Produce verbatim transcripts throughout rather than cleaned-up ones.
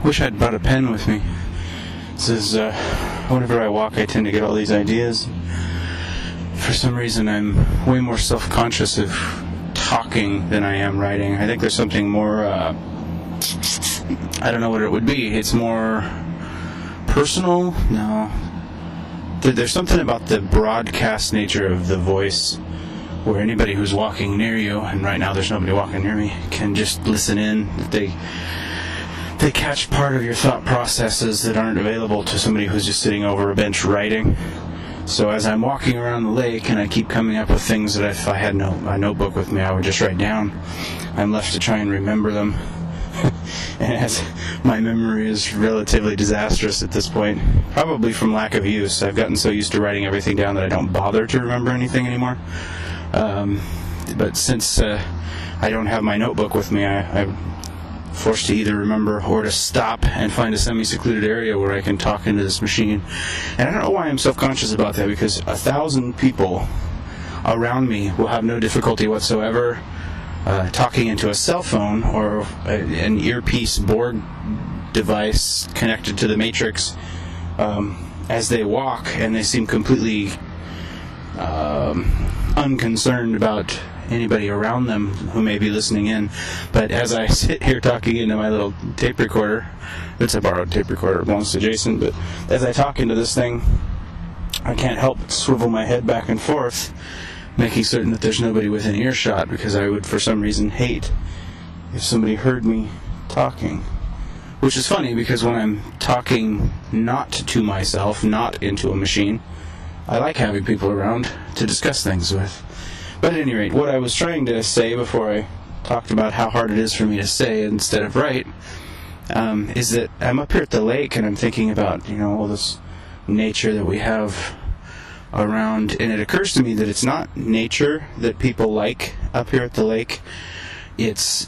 Wish I'd brought a pen with me. This is, uh, whenever I walk, I tend to get all these ideas. For some reason, I'm way more self-conscious of talking than I am writing. I think there's something more, uh, I don't know what it would be. It's more personal? No. There's something about the broadcast nature of the voice where anybody who's walking near you, and right now there's nobody walking near me, can just listen in. They they catch part of your thought processes that aren't available to somebody who's just sitting over a bench writing. So as I'm walking around the lake and I keep coming up with things that if I had no, a notebook with me I would just write down, I'm left to try and remember them. And as my memory is relatively disastrous at this point, probably from lack of use. I've gotten so used to writing everything down that I don't bother to remember anything anymore. Um, but since uh, I don't have my notebook with me, I, I'm forced to either remember or to stop and find a semi-secluded area where I can talk into this machine. And I don't know why I'm self-conscious about that, because a thousand people around me will have no difficulty whatsoever uh, talking into a cell phone or a, an earpiece board device connected to the matrix um, as they walk, and they seem completely um, unconcerned about anybody around them who may be listening in. But as I sit here talking into my little tape recorder, it's a borrowed tape recorder, it belongs to Jason, but as I talk into this thing, I can't help but swivel my head back and forth, making certain that there's nobody within earshot, because I would for some reason hate if somebody heard me talking. Which is funny, because when I'm talking not to myself, not into a machine, I like having people around to discuss things with. But at any rate, what I was trying to say before I talked about how hard it is for me to say instead of write, um, is that I'm up here at the lake and I'm thinking about, you know, all this nature that we have around, and it occurs to me that it's not nature that people like up here at the lake. It's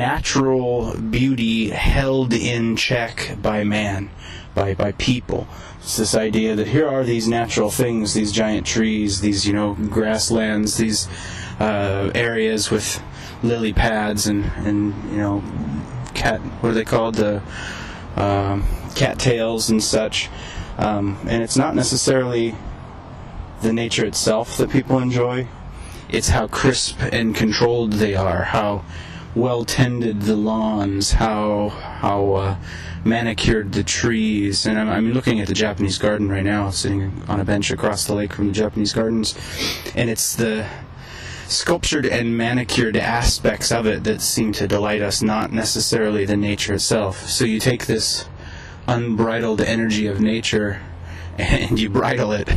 natural beauty held in check by man, by, by people. It's this idea that here are these natural things, these giant trees, these, you know, grasslands, these uh, areas with lily pads and, and, you know, cat, what are they called, the uh, cattails and such. Um, and it's not necessarily the nature itself that people enjoy. It's how crisp and controlled they are, how well tended the lawns, how how uh, manicured the trees. And I'm, I'm looking at the Japanese garden right now, sitting on a bench across the lake from the Japanese gardens, and it's the sculptured and manicured aspects of it that seem to delight us, not necessarily the nature itself. So you take this unbridled energy of nature and you bridle it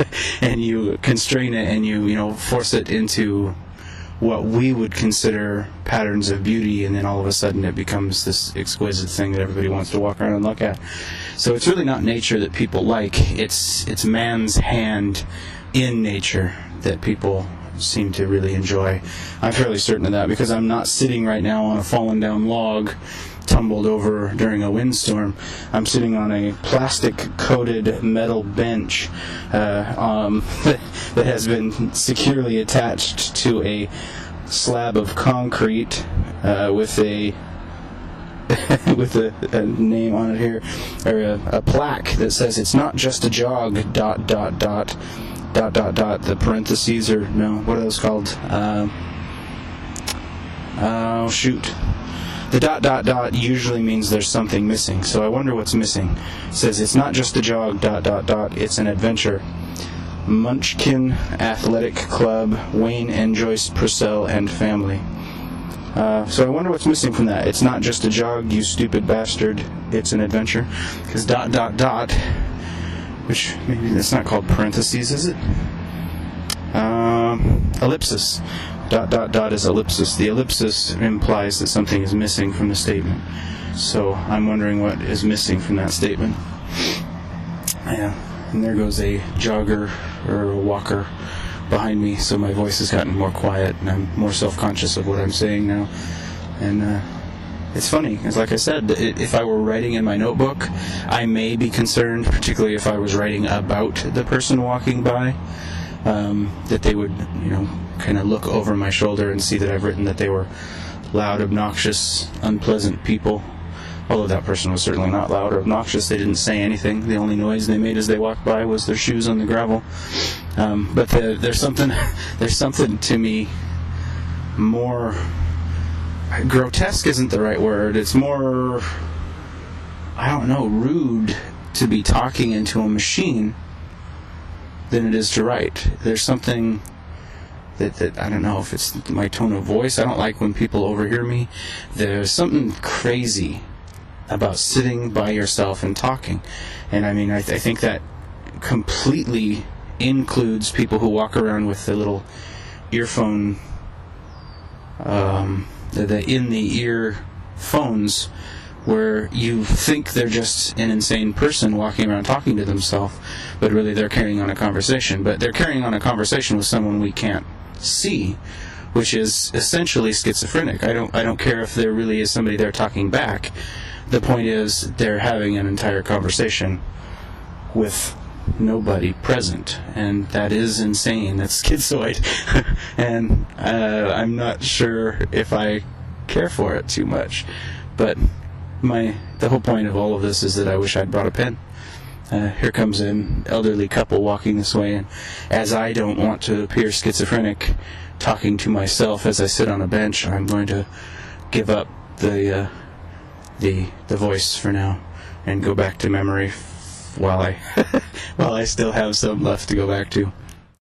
and you constrain it and you you know force it into what we would consider patterns of beauty, and then all of a sudden it becomes this exquisite thing that everybody wants to walk around and look at. So it's really not nature that people like, it's it's man's hand in nature that people seem to really enjoy. I'm fairly certain of that, because I'm not sitting right now on a fallen down log tumbled over during a windstorm. I'm sitting on a plastic coated metal bench uh, um, that has been securely attached to a slab of concrete uh, with a with a, a name on it here, or a, a plaque that says it's not just a jog, dot dot dot dot dot dot, the parentheses, or no, what are those called? Uh, oh shoot. The dot dot dot usually means there's something missing, so I wonder what's missing. It says it's not just a jog, dot dot dot, it's an adventure. Munchkin Athletic Club, Wayne and Joyce Purcell and family. Uh, so I wonder what's missing from that. It's not just a jog, you stupid bastard, it's an adventure. Because dot dot dot, which maybe that's not called parentheses, is it? Um, ellipsis. Dot dot dot is ellipsis. The ellipsis implies that something is missing from the statement. So I'm wondering what is missing from that statement. Yeah, and there goes a jogger or a walker behind me, so my voice has gotten more quiet and I'm more self-conscious of what I'm saying now. And uh, it's funny, because like I said, if I were writing in my notebook, I may be concerned, particularly if I was writing about the person walking by, um, that they would, you know, kind of look over my shoulder and see that I've written that they were loud, obnoxious, unpleasant people. although that person was certainly not loud or obnoxious. They didn't say anything. The only noise they made as they walked by was their shoes on the gravel. Um, but the, there's something, there's something to me more grotesque isn't the right word. It's more, I don't know, rude to be talking into a machine than it is to write. There's something that, that I don't know if it's my tone of voice. I don't like when people overhear me. There's something crazy about sitting by yourself and talking. And I mean, I, th- I think that completely includes people who walk around with the little earphone, um, the, the in-the-ear phones, where you think they're just an insane person walking around talking to themselves, but really they're carrying on a conversation. But they're carrying on a conversation with someone we can't see, which is essentially schizophrenic. I don't I don't care if there really is somebody there talking back. The point is they're having an entire conversation with nobody present, and that is insane. That's schizoid. And uh, I'm not sure if I care for it too much. But my the whole point of all of this is that I wish I'd brought a pen. Uh, here comes an elderly couple walking this way, and as I don't want to appear schizophrenic talking to myself as I sit on a bench, I'm going to give up the uh, the the voice for now and go back to memory while I while I still have some left to go back to.